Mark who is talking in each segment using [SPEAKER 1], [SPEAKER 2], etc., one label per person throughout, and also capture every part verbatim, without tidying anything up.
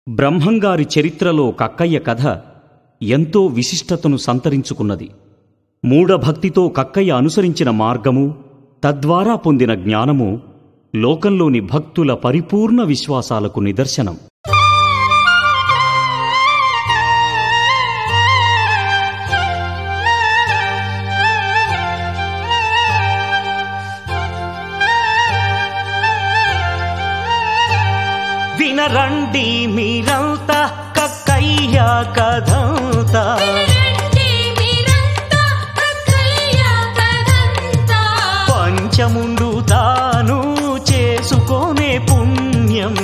[SPEAKER 1] బ్రహ్మంగారి చరిత్రలో కక్కయ్య కథ ఎంతో విశిష్టతను సంతరించుకున్నది. మూఢభక్తితో కక్కయ్య అనుసరించిన మార్గము, తద్వారా పొందిన జ్ఞానము లోకంలోని భక్తుల పరిపూర్ణ విశ్వాసాలకు నిదర్శనం. వినరండి మీరంతా కక్కయ్య కథంతా, పంచముండు తాను చేసుకొనే పుణ్యం,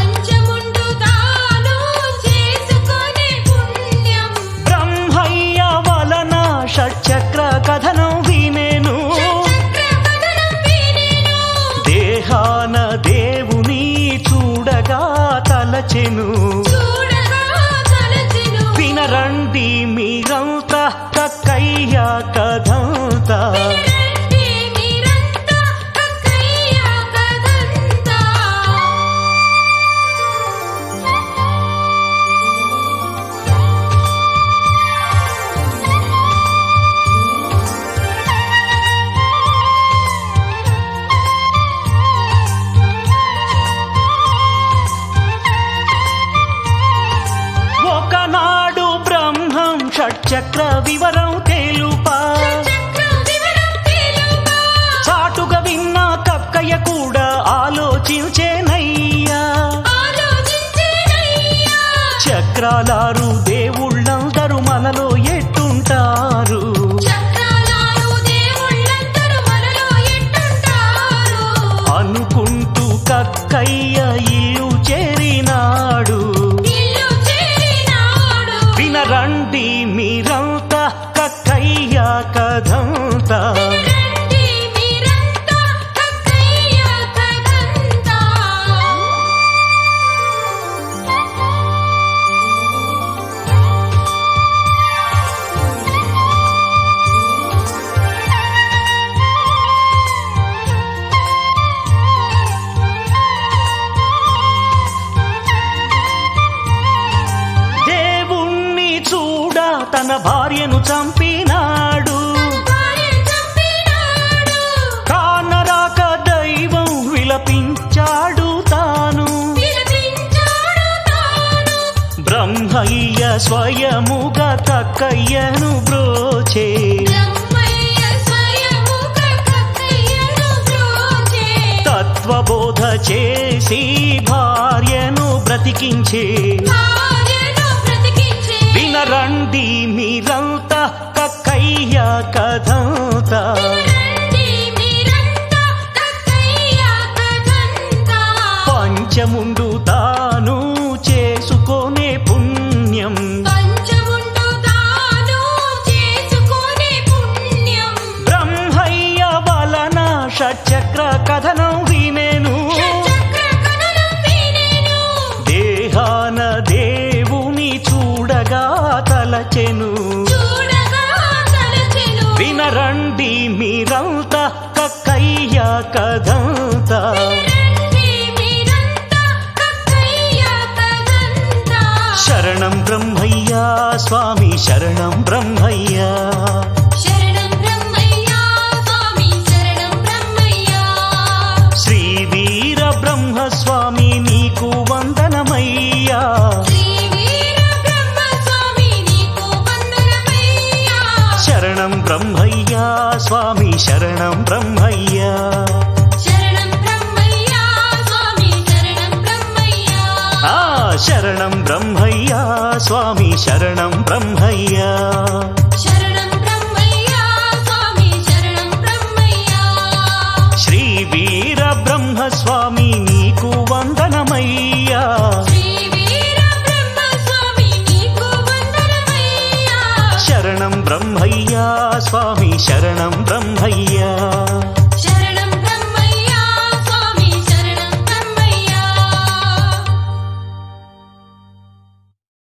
[SPEAKER 1] బ్రహ్మయ్య వలన షట్చక్ర కథనం వినేను, దేహాన దేవుని చూడగా తలచెను. వినరండి మీరంతా కక్కయ్య కథంతా, ఒకనాడు బ్రహ్మం షట్చక్ర వివరం తెలుపా, చాటుగా విన్న కక్కయ్య కూడా ఆలోచించేనయ్యా. చక్రాలారు దేవుళ్ళందరూ మనలో ఎట్టుంటారు, అనుకుంటూ కక్కయ్య ఇల్లు చేరినాడు. వినరండి మీరంతా కక్కయ్య కథంతా, తన భార్యను చంపినాడు, కానరాక దైవం విలపించాడు తాను. బ్రహ్మయ్య స్వయముగా కక్కయ్యను బ్రోచే, తత్వబోధ చేసి భార్యను బ్రతికించే. వినరండి మీరంతా కక్కయ్య కథంతా, పంచముండు తాను చేసుకొనే పుణ్యం, బ్రహ్మయ్య వలన షట్చక్ర కథనం వినేను, దేహాన దేవుని చూడగా తలచెను. వినరండి మీరంతా కక్కయ్య కథంతా, శరణం బ్రహ్మయ్య స్వామి శరణం బ్రహ్మయ్య, శ్రీ వీర బ్రహ్మస్వామి నీకు వందనమయ్యా. శరణం బ్రహ్మయ్య స్వామి శరణం బ్రహ్మయ్య, ఆ శరణం బ్రహ్మయ్య స్వామి శరణం బ్రహ్మయ్య, శ్రీ వీర బ్రహ్మస్వామి నీకు వందనమయ్యా. శరణం బ్రహ్మయ్య స్వామి శరణం బ్రహ్మయ్య.